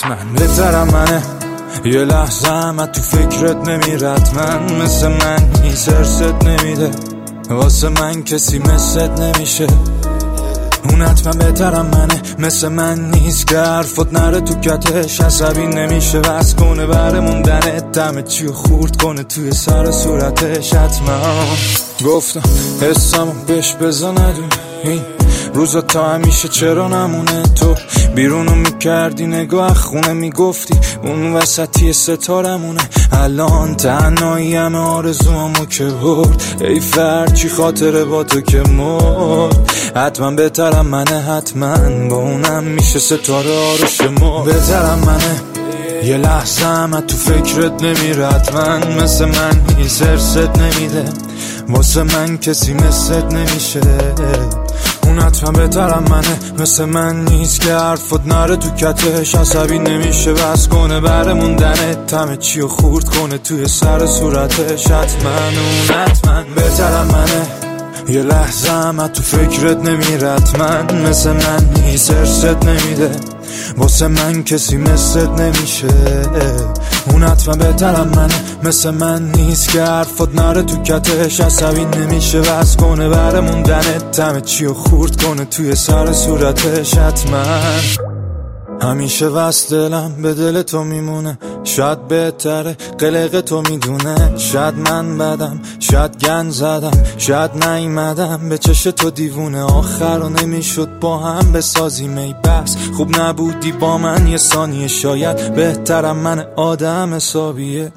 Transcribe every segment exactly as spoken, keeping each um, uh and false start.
حتما بهترم منه. یه لحظه هم تو فکرت نمیرد من، مثل من نیست ارست نمیده، واسه من کسی مثلت نمیشه. اون حتما بهترم منه، مثل من نیست که حرفت نره تو کتش، عصبی نمیشه وز کنه بره موندنت، دمه چی و خورد کنه توی سر صورتش. حتما گفتم حسمو بهش بزندون این روزا تا همیشه چرا نمونه. تو بیرونو میکردی نگاه خونه میگفتی اون وسطی ستارمونه. الان تنهایی همه آرزوامو که برد، ای فرد چی خاطره با تو که مرد. حتما بهترم منه، حتما با اونم میشه ستاره آروش مرد. بهترم منه، یه لحظه هم تو فکرت نمیره، حتما مثل من نیست ارست نمیده، واسه من کسی مثلت نمیشه. اون حتما بهترم منه، مثل من نیست که حرفت نره تو کتش، عصبی نمیشه بس کنه بره موندنت، همه چی و خورد کنه توی سر صورتش. حتما اون حتما بهترم منه، یه لحظه هم تو فکرت نمیره، حتما مثل من نیست ارست نمیده، واسه من کسی مثلت نمیشه. اون حتما بهترم منه، مثل من نیست که حرفت نره تو کتش، عصبی نمیشه بس کنه بره موندنت، همه چی و خورد کنه توی سر صورتش. حتما همیشه وست دلم به دل تو میمونه، شاید بهتره قلق تو میدونه. شاید من بدم، شاید گن زدم، شاید نیمدم به چش تو دیوونه. آخر رو نمیشد با هم بسازیم ای بس، خوب نبودی با من یه ثانیه. شاید بهترم من آدم حسابیه.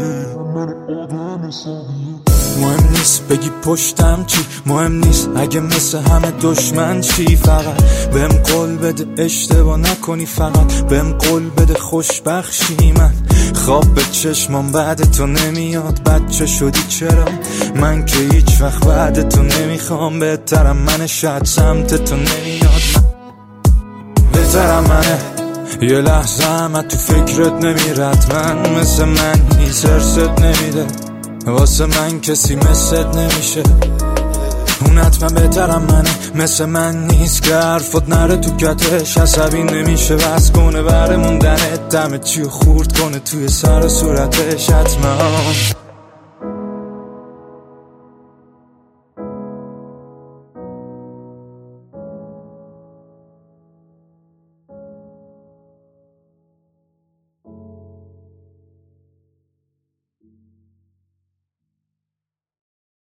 مهم نیست بگی پشتم چی، مهم نیست اگه مثل همه دشمن چی. فقط بهم قول بده اشتباه نکنی، فقط بهم قول بده خوشبخشی. من خواب به چشمام بعد تو نمیاد، بچه شدی چرا من که هیچ وقت بعد تو نمیخوام. بهترم منه، شاید سمت تو نمیاد. بهترم منه، یه لحظه هم تو فکرت نمیرد من، مثل من نیست ارست نمیده، واسه من کسی مثلت نمیشه. اون حتما بهترم منه، مثل من نیست که حرفت نره تو کتش، عصبی نمیشه بس کنه بره موندنت، دمه چی و خورد کنه توی سر صورتش. حتما